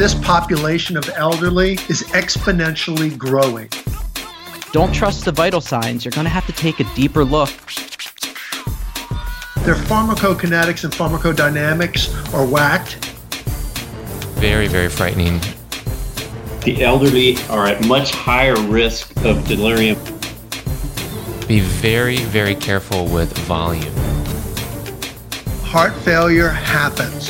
this population of elderly is exponentially growing. Don't trust the vital signs. You're going to have to take a deeper look. Their pharmacokinetics and pharmacodynamics are whacked. Very, very frightening. The elderly are at much higher risk of delirium. Be very, very careful with volume. Heart failure happens.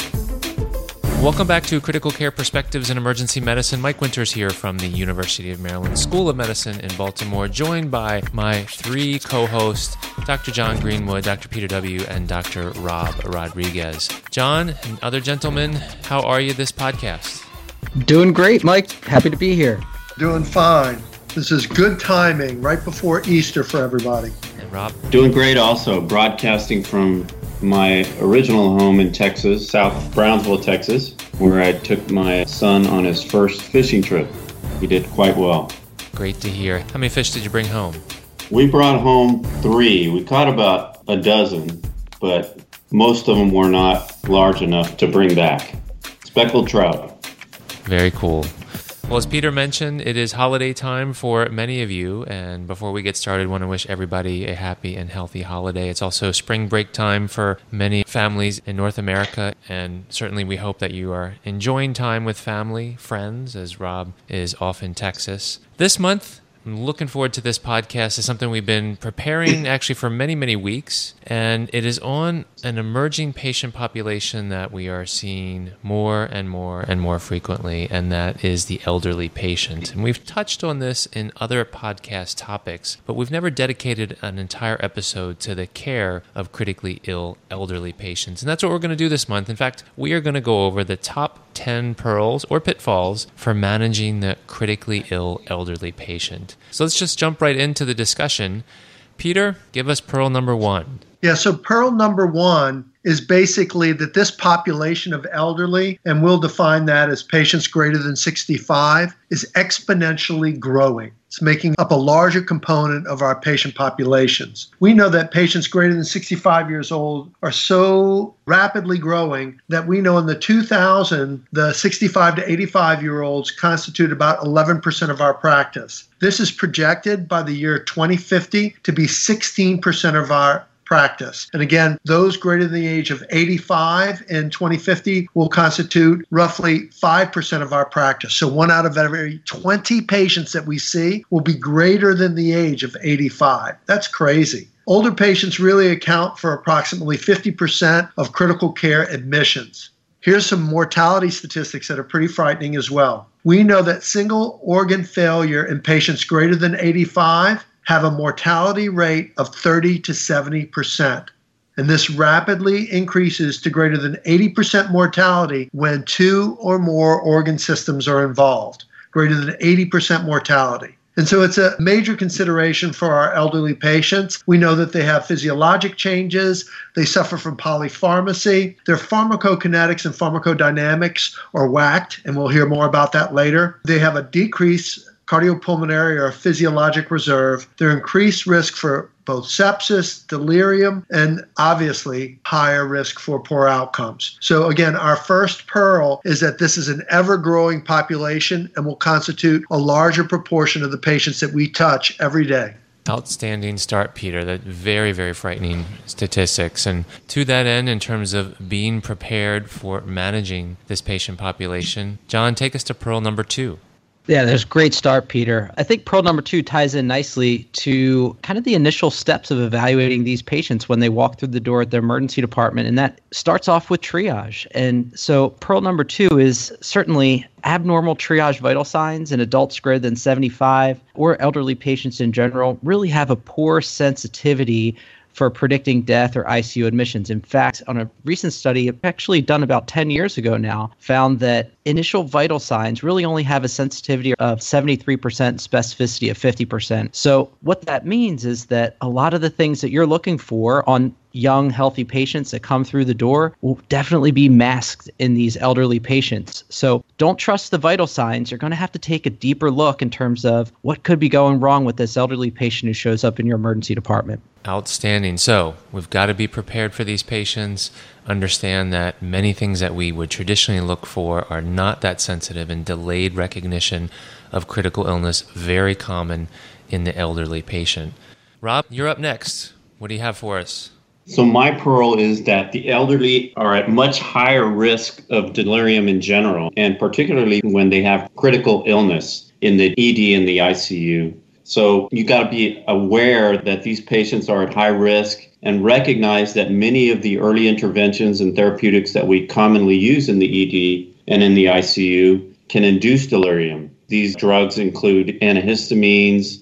Welcome back to Critical Care Perspectives in Emergency Medicine. Mike Winters here from the University of Maryland School of Medicine in Baltimore, joined by my three co-hosts, Dr. John Greenwood, Dr. Peter W., and Dr. Rob Rodriguez. John and other gentlemen, how are you this podcast? Doing great, Mike. Happy to be here. Doing fine. This is good timing, right before Easter for everybody. And Rob? Doing great also, broadcasting from my original home in Texas, South Brownsville, Texas, where I took my son on his first fishing trip. He did quite well. Great to hear. How many fish did you bring home? We brought home 3. We caught about a dozen, but most of them were not large enough to bring back. Speckled trout. Very cool. Well, as Peter mentioned, it is holiday time for many of you, and before we get started, I want to wish everybody a happy and healthy holiday. It's also spring break time for many families in North America, and certainly we hope that you are enjoying time with family, friends, as Rob is off in Texas. This month, I'm looking forward to this podcast. It's something we've been preparing actually for many, many weeks, and it is on an emerging patient population that we are seeing more and more and more frequently, and that is the elderly patient. And we've touched on this in other podcast topics, but we've never dedicated an entire episode to the care of critically ill elderly patients. And that's what we're going to do this month. In fact, we are going to go over the top 10 pearls or pitfalls for managing the critically ill elderly patient. So let's just jump right into the discussion. Peter, give us pearl number 1. Yeah, so pearl number 1 is basically that this population of elderly, and we'll define that as patients greater than 65, is exponentially growing. It's making up a larger component of our patient populations. We know that patients greater than 65 years old are so rapidly growing that we know in the 2000, the 65 to 85-year-olds constitute about 11% of our practice. This is projected by the year 2050 to be 16% of our practice. And again, those greater than the age of 85 in 2050 will constitute roughly 5% of our practice. So 1 out of every 20 patients that we see will be greater than the age of 85. That's crazy. Older patients really account for approximately 50% of critical care admissions. Here's some mortality statistics that are pretty frightening as well. We know that single organ failure in patients greater than 85 have a mortality rate of 30 to 70%. And this rapidly increases to greater than 80% mortality when 2 or more organ systems are involved, greater than 80% mortality. And so it's a major consideration for our elderly patients. We know that they have physiologic changes, they suffer from polypharmacy, their pharmacokinetics and pharmacodynamics are whacked, and we'll hear more about that later. They have a decreased cardiopulmonary or physiologic reserve, their increased risk for both sepsis, delirium, and obviously higher risk for poor outcomes. So again, our first pearl is that this is an ever-growing population and will constitute a larger proportion of the patients that we touch every day. Outstanding start, Peter. That very, very frightening statistics. And to that end, in terms of being prepared for managing this patient population, John, take us to pearl number 2. Yeah, there's a great start, Peter. I think pearl number 2 ties in nicely to kind of the initial steps of evaluating these patients when they walk through the door at the emergency department, and that starts off with triage. And so pearl number 2 is certainly abnormal triage vital signs in adults greater than 75 or elderly patients in general really have a poor sensitivity for predicting death or ICU admissions. In fact, on a recent study, actually done about 10 years ago now, found that initial vital signs really only have a sensitivity of 73%, specificity of 50%. So what that means is that a lot of the things that you're looking for on young, healthy patients that come through the door will definitely be masked in these elderly patients. So don't trust the vital signs. You're going to have to take a deeper look in terms of what could be going wrong with this elderly patient who shows up in your emergency department. Outstanding. So we've got to be prepared for these patients, understand that many things that we would traditionally look for are not that sensitive, and delayed recognition of critical illness, very common in the elderly patient. Rob, you're up next. What do you have for us? So my pearl is that the elderly are at much higher risk of delirium in general, and particularly when they have critical illness in the ED and the ICU. So you got to be aware that these patients are at high risk and recognize that many of the early interventions and therapeutics that we commonly use in the ED and in the ICU can induce delirium. These drugs include antihistamines,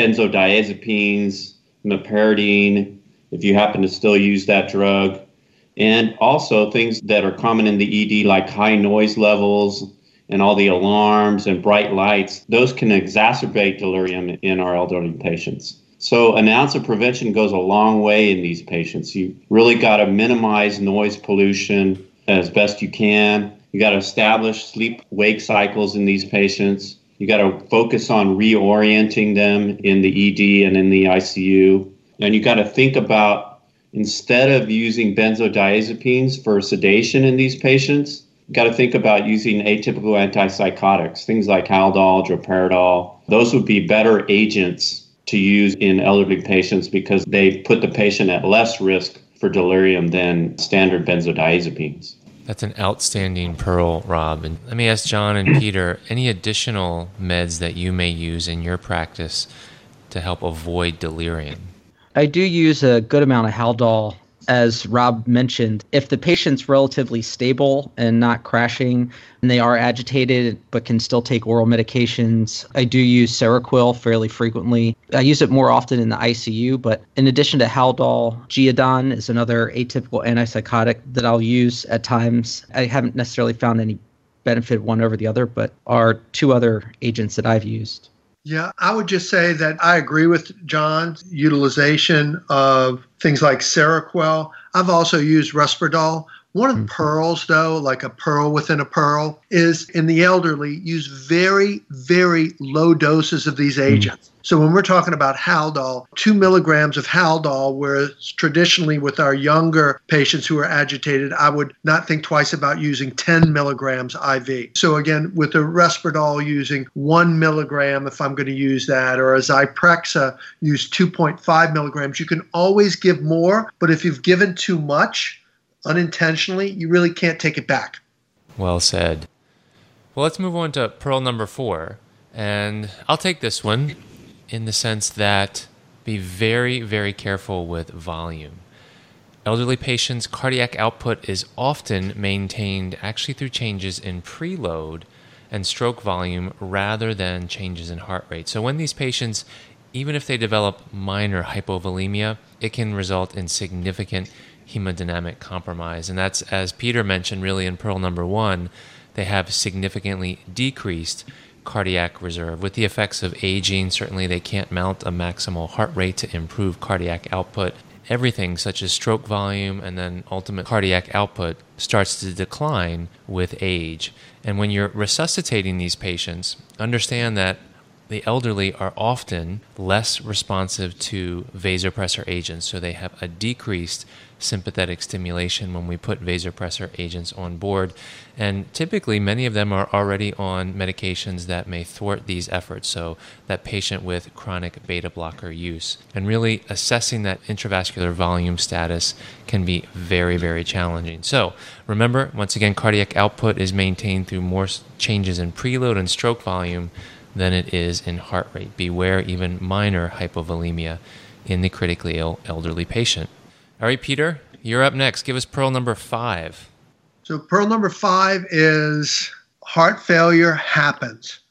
benzodiazepines, meperidine, if you happen to still use that drug, and also things that are common in the ED like high noise levels and all the alarms and bright lights. Those can exacerbate delirium in our elderly patients. So an ounce of prevention goes a long way in these patients. You really got to minimize noise pollution as best you can. You got to establish sleep-wake cycles in these patients. You got to focus on reorienting them in the ED and in the ICU. And you got to think about, instead of using benzodiazepines for sedation in these patients, you got to think about using atypical antipsychotics, things like Haldol, droperidol. Those would be better agents to use in elderly patients because they put the patient at less risk for delirium than standard benzodiazepines. That's an outstanding pearl, Rob. And let me ask John and Peter, any additional meds that you may use in your practice to help avoid delirium? I do use a good amount of Haldol. As Rob mentioned, if the patient's relatively stable and not crashing, and they are agitated but can still take oral medications, I do use Seroquel fairly frequently. I use it more often in the ICU, but in addition to Haldol, Geodon is another atypical antipsychotic that I'll use at times. I haven't necessarily found any benefit one over the other, but are two other agents that I've used. Yeah, I would just say that I agree with John's utilization of things like Seroquel. I've also used Risperdal. One of the pearls, though, like a pearl within a pearl, is in the elderly, use very, very low doses of these agents. So when we're talking about Haldol, 2 milligrams of Haldol, whereas traditionally with our younger patients who are agitated, I would not think twice about using 10 milligrams IV. So again, with the Risperdal, using 1 milligram if I'm going to use that, or a Zyprexa, use 2.5 milligrams. You can always give more, but if you've given too much unintentionally, you really can't take it back. Well said. Well, let's move on to pearl number 4. And I'll take this one in the sense that be very, very careful with volume. Elderly patients' cardiac output is often maintained actually through changes in preload and stroke volume rather than changes in heart rate. So when these patients, even if they develop minor hypovolemia, it can result in significant hemodynamic compromise. And that's, as Peter mentioned, really in pearl number 1, they have significantly decreased cardiac reserve. With the effects of aging, certainly they can't mount a maximal heart rate to improve cardiac output. Everything such as stroke volume and then ultimate cardiac output starts to decline with age. And when you're resuscitating these patients, understand that the elderly are often less responsive to vasopressor agents, so they have a decreased sympathetic stimulation when we put vasopressor agents on board. And typically, many of them are already on medications that may thwart these efforts, so that patient with chronic beta blocker use. And really assessing that intravascular volume status can be very, very challenging. So remember, once again, cardiac output is maintained through more changes in preload and stroke volume than it is in heart rate. Beware even minor hypovolemia in the critically ill elderly patient. All right, Peter, you're up next. Give us pearl number 5. So pearl number 5 is heart failure happens.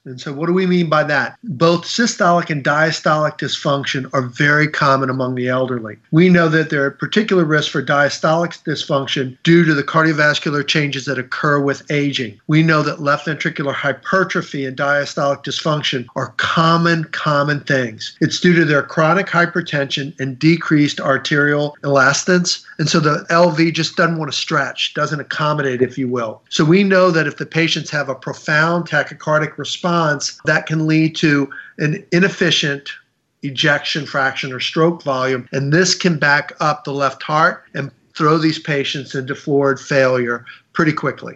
And so what do we mean by that? Both systolic and diastolic dysfunction are very common among the elderly. We know that there are particular risks for diastolic dysfunction due to the cardiovascular changes that occur with aging. We know that left ventricular hypertrophy and diastolic dysfunction are common things. It's due to their chronic hypertension and decreased arterial elastance. And so the LV just doesn't want to stretch, doesn't accommodate, if you will. So we know that if the patients have a profound tachycardic response, that can lead to an inefficient ejection fraction or stroke volume. And this can back up the left heart and throw these patients into forward failure pretty quickly.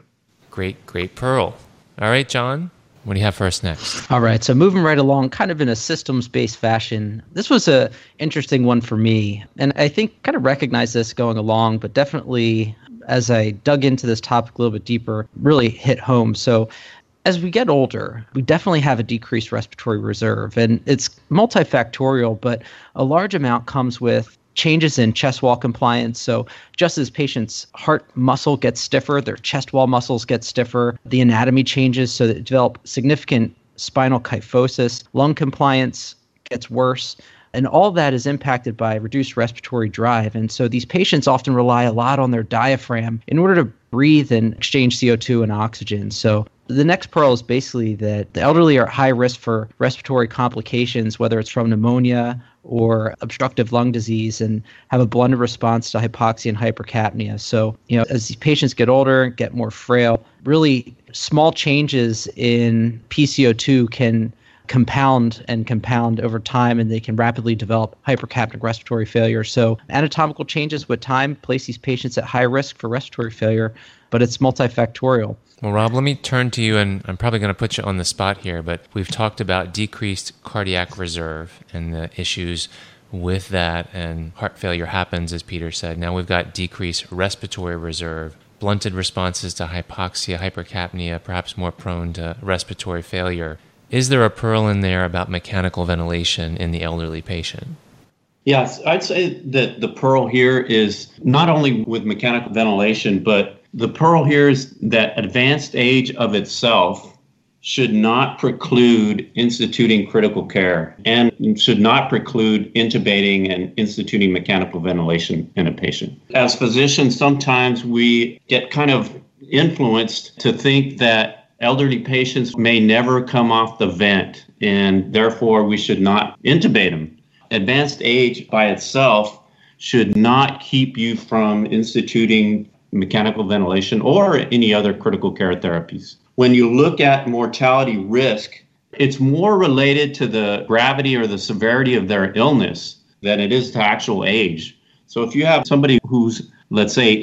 Great Pearl. All right, John, what do you have for us next? All right, so moving right along, kind of in a systems-based fashion. This was a interesting one for me, and I think kind of recognized this going along, but definitely as I dug into this topic a little bit deeper, really hit home. So as we get older, we definitely have a decreased respiratory reserve, and it's multifactorial, but a large amount comes with changes in chest wall compliance. So just as patients' heart muscle gets stiffer, their chest wall muscles get stiffer, the anatomy changes so that they develop significant spinal kyphosis, lung compliance gets worse, and all that is impacted by reduced respiratory drive. And so these patients often rely a lot on their diaphragm in order to breathe and exchange CO2 and oxygen. So the next pearl is basically that the elderly are at high risk for respiratory complications, whether it's from pneumonia or obstructive lung disease, and have a blunted response to hypoxia and hypercapnia. So, as these patients get older, get more frail, really small changes in PCO2 can compound over time, and they can rapidly develop hypercapnic respiratory failure. So anatomical changes with time place these patients at high risk for respiratory failure, but it's multifactorial. Well, Rob, let me turn to you, and I'm probably going to put you on the spot here, but we've talked about decreased cardiac reserve and the issues with that, and heart failure happens, as Peter said. Now we've got decreased respiratory reserve, blunted responses to hypoxia, hypercapnia, perhaps more prone to respiratory failure. Is there a pearl in there about mechanical ventilation in the elderly patient? Yes, I'd say that the pearl here is not only with mechanical ventilation, but the pearl here is that advanced age of itself should not preclude instituting critical care and should not preclude intubating and instituting mechanical ventilation in a patient. As physicians, sometimes we get kind of influenced to think that elderly patients may never come off the vent, and therefore we should not intubate them. Advanced age by itself should not keep you from instituting mechanical ventilation or any other critical care therapies. When you look at mortality risk, it's more related to the gravity or the severity of their illness than it is to actual age. So if you have somebody who's, let's say,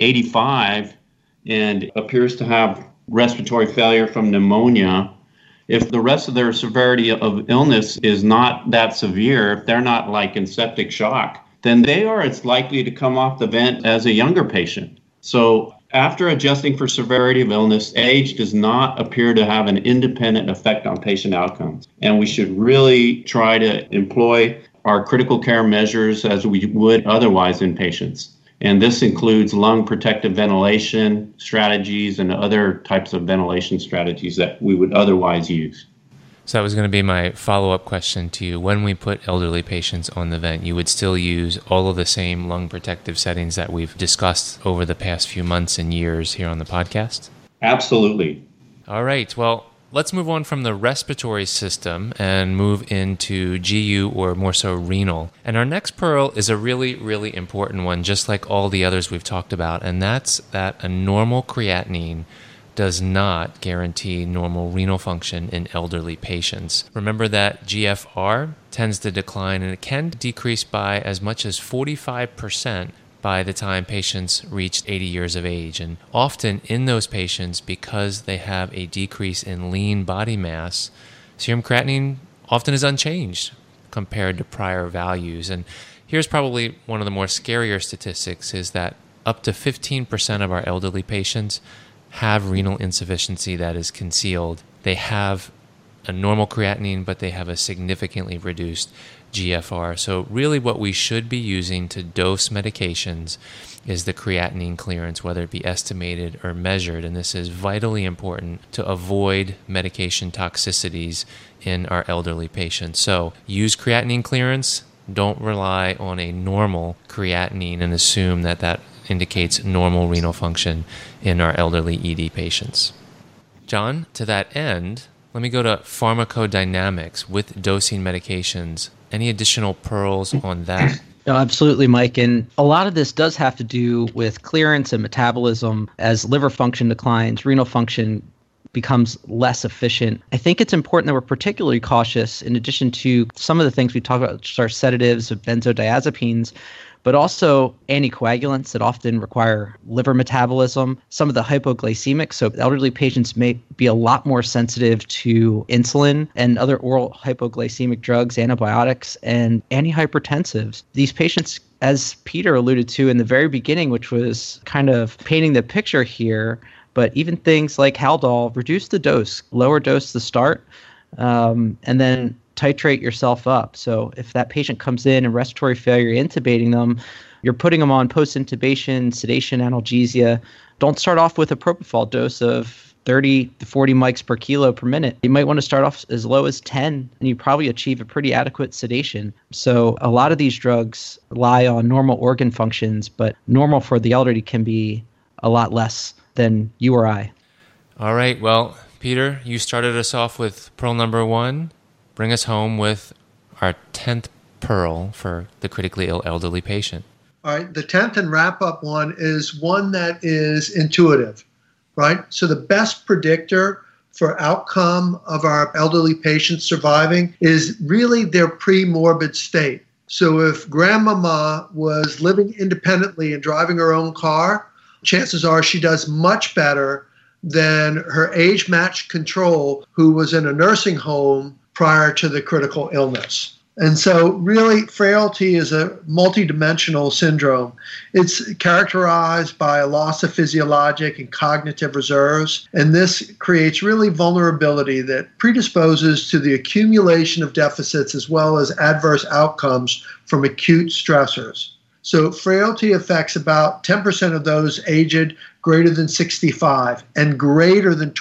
85 and appears to have respiratory failure from pneumonia, if the rest of their severity of illness is not that severe, if they're not like in septic shock, then they are as likely to come off the vent as a younger patient. So after adjusting for severity of illness, age does not appear to have an independent effect on patient outcomes. And we should really try to employ our critical care measures as we would otherwise in patients. And this includes lung protective ventilation strategies and other types of ventilation strategies that we would otherwise use. So that was going to be my follow-up question to you. When we put elderly patients on the vent, you would still use all of the same lung protective settings that we've discussed over the past few months and years here on the podcast? Absolutely. All right. Well, let's move on from the respiratory system and move into GU, or more so renal. And our next pearl is a really, really important one, just like all the others we've talked about, and that's that a normal creatinine does not guarantee normal renal function in elderly patients. Remember that GFR tends to decline, and it can decrease by as much as 45% by the time patients reach 80 years of age. And often in those patients, because they have a decrease in lean body mass, serum creatinine often is unchanged compared to prior values. And here's probably one of the more scarier statistics, is that up to 15% of our elderly patients have renal insufficiency that is concealed. They have a normal creatinine, but they have a significantly reduced GFR. So really what we should be using to dose medications is the creatinine clearance, whether it be estimated or measured. And this is vitally important to avoid medication toxicities in our elderly patients. So use creatinine clearance. Don't rely on a normal creatinine and assume that that indicates normal renal function in our elderly ED patients. John, to that end, let me go to pharmacodynamics with dosing medications. Any additional pearls on that? No, absolutely, Mike. And a lot of this does have to do with clearance and metabolism. As liver function declines, renal function becomes less efficient. I think it's important that we're particularly cautious, in addition to some of the things we talk about, which are sedatives, benzodiazepines, but also anticoagulants that often require liver metabolism. Some of the hypoglycemics, so elderly patients may be a lot more sensitive to insulin and other oral hypoglycemic drugs, antibiotics, and antihypertensives. These patients, as Peter alluded to in the very beginning, which was kind of painting the picture here, but even things like Haldol, reduce the dose, lower dose to start, and then titrate yourself up. So if that patient comes in and respiratory failure, you're intubating them, you're putting them on post-intubation, sedation, analgesia. Don't start off with a propofol dose of 30 to 40 mics per kilo per minute. You might want to start off as low as 10, and you probably achieve a pretty adequate sedation. So a lot of these drugs rely on normal organ functions, but normal for the elderly can be a lot less than you or I. All right. Well, Peter, you started us off with pearl number 1. Bring us home with our 10th pearl for the critically ill elderly patient. All right, the 10th and wrap-up one is one that is intuitive, right? So the best predictor for outcome of our elderly patients surviving is really their pre-morbid state. So if grandmama was living independently and driving her own car, chances are she does much better than her age-matched control who was in a nursing home prior to the critical illness. And so really, frailty is a multidimensional syndrome. It's characterized by a loss of physiologic and cognitive reserves, and this creates really vulnerability that predisposes to the accumulation of deficits as well as adverse outcomes from acute stressors. So frailty affects about 10% of those aged greater than 65 and greater than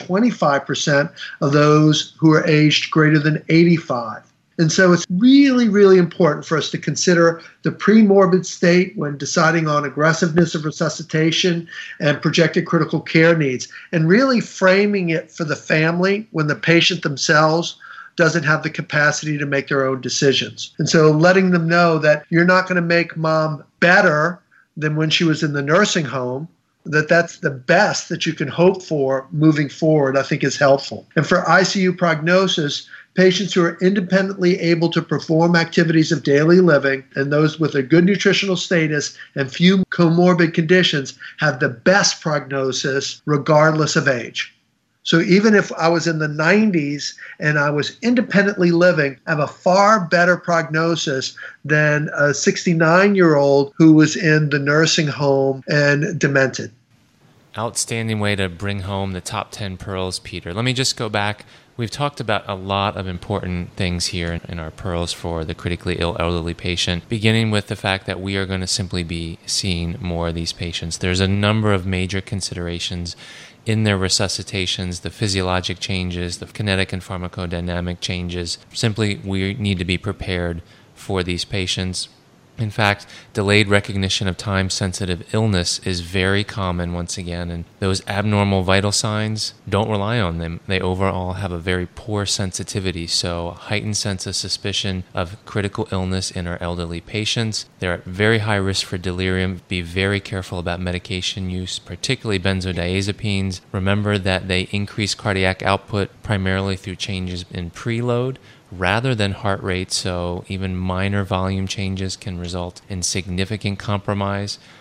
25% of those who are aged greater than 85. And so it's really, really important for us to consider the pre-morbid state when deciding on aggressiveness of resuscitation and projected critical care needs, and really framing it for the family when the patient themselves doesn't have the capacity to make their own decisions. And so letting them know that you're not going to make mom better than when she was in the nursing home, that's the best that you can hope for moving forward, I think is helpful. And for ICU prognosis, patients who are independently able to perform activities of daily living and those with a good nutritional status and few comorbid conditions have the best prognosis regardless of age. So even if I was in the 90s and I was independently living, I have a far better prognosis than a 69-year-old who was in the nursing home and demented. Outstanding way to bring home the top 10 pearls, Peter. Let me just go back. We've talked about a lot of important things here in our pearls for the critically ill elderly patient, beginning with the fact that we are going to simply be seeing more of these patients. There's a number of major considerations in their resuscitations, the physiologic changes, the kinetic and pharmacodynamic changes. Simply, we need to be prepared for these patients. In fact, delayed recognition of time-sensitive illness is very common once again, and those abnormal vital signs, don't rely on them. They overall have a very poor sensitivity, so heightened sense of suspicion of critical illness in our elderly patients. They're at very high risk for delirium. Be very careful about medication use, particularly benzodiazepines. Remember that they increase cardiac output primarily through changes in preload rather than heart rate, so even minor volume changes can result in significant compromise.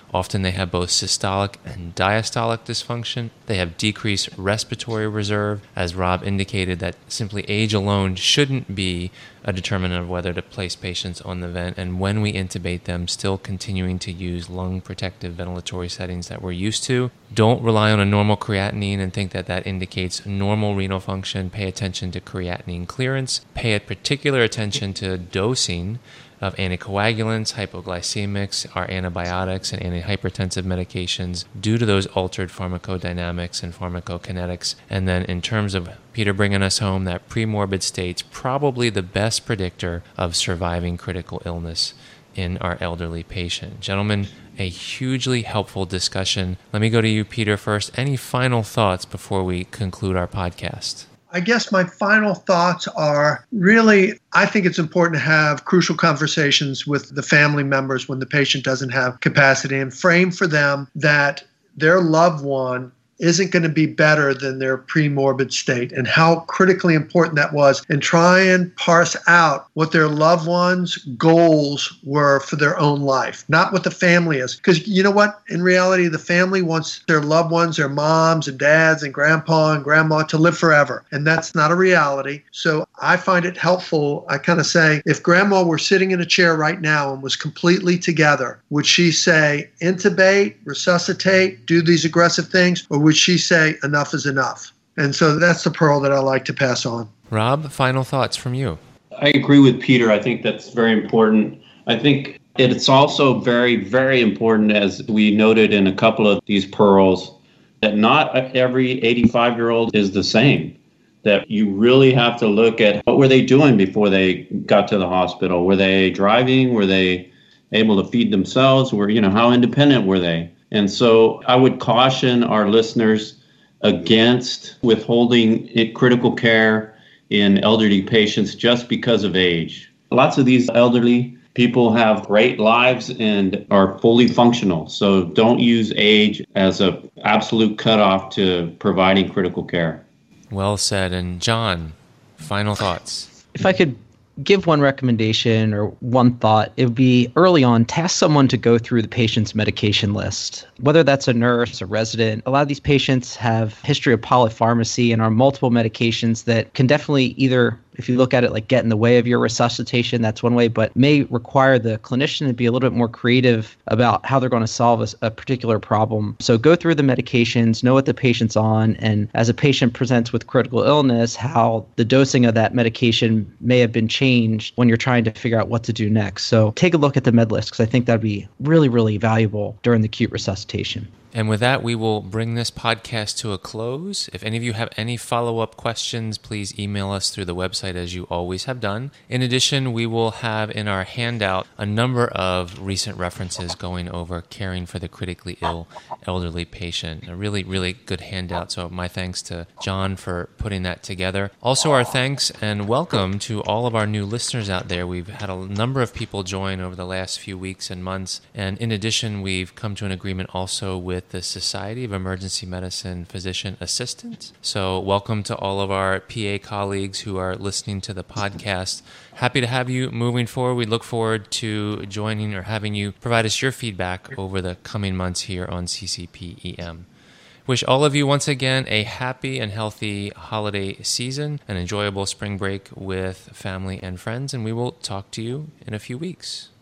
Often they have both systolic and diastolic dysfunction. They have decreased respiratory reserve. As Rob indicated, that simply age alone shouldn't be a determinant of whether to place patients on the vent, and when we intubate them, still continuing to use lung protective ventilatory settings that we're used to. Don't rely on a normal creatinine and think that that indicates normal renal function. Pay attention to creatinine clearance. Pay a particular attention to dosing of anticoagulants, hypoglycemics, our antibiotics, and antihypertensive medications due to those altered pharmacodynamics and pharmacokinetics. And then in terms of Peter bringing us home, that premorbid state's probably the best predictor of surviving critical illness in our elderly patient. Gentlemen, a hugely helpful discussion. Let me go to you, Peter, first. Any final thoughts before we conclude our podcast? I guess my final thoughts are really, I think it's important to have crucial conversations with the family members when the patient doesn't have capacity and frame for them that their loved one isn't going to be better than their premorbid state, and how critically important that was, and try and parse out what their loved ones' goals were for their own life, not what the family is. Because you know what? In reality, the family wants their loved ones, their moms and dads and grandpa and grandma to live forever, and that's not a reality. So I find it helpful. I kind of say, if grandma were sitting in a chair right now and was completely together, would she say intubate, resuscitate, do these aggressive things, or would she say enough is enough? And so that's the pearl that I like to pass on. Rob, final thoughts from you. I agree with Peter. I think that's very important. I think it's also very, very important, as we noted in a couple of these pearls, that not every 85-year-old is the same. That you really have to look at what were they doing before they got to the hospital? Were they driving? Were they able to feed themselves? How independent were they? And so I would caution our listeners against withholding critical care in elderly patients just because of age. Lots of these elderly people have great lives and are fully functional. So don't use age as an absolute cutoff to providing critical care. Well said. And John, final thoughts. If I could give one recommendation or one thought, it would be early on, task someone to go through the patient's medication list, whether that's a nurse, a resident. A lot of these patients have history of polypharmacy and are multiple medications that can definitely either, if you look at it like get in the way of your resuscitation, that's one way, but may require the clinician to be a little bit more creative about how they're going to solve a particular problem. So go through the medications, know what the patient's on, and as a patient presents with critical illness, how the dosing of that medication may have been changed when you're trying to figure out what to do next. So take a look at the med list, because I think that'd be really, really valuable during the acute resuscitation. And with that, we will bring this podcast to a close. If any of you have any follow-up questions, please email us through the website as you always have done. In addition, we will have in our handout a number of recent references going over caring for the critically ill elderly patient. A really, really good handout. So my thanks to John for putting that together. Also, our thanks and welcome to all of our new listeners out there. We've had a number of people join over the last few weeks and months. And in addition, we've come to an agreement also with the Society of Emergency Medicine Physician Assistants. So welcome to all of our PA colleagues who are listening to the podcast. Happy to have you moving forward. We look forward to joining or having you provide us your feedback over the coming months here on CCP-EM. Wish all of you once again a happy and healthy holiday season, an enjoyable spring break with family and friends, and we will talk to you in a few weeks.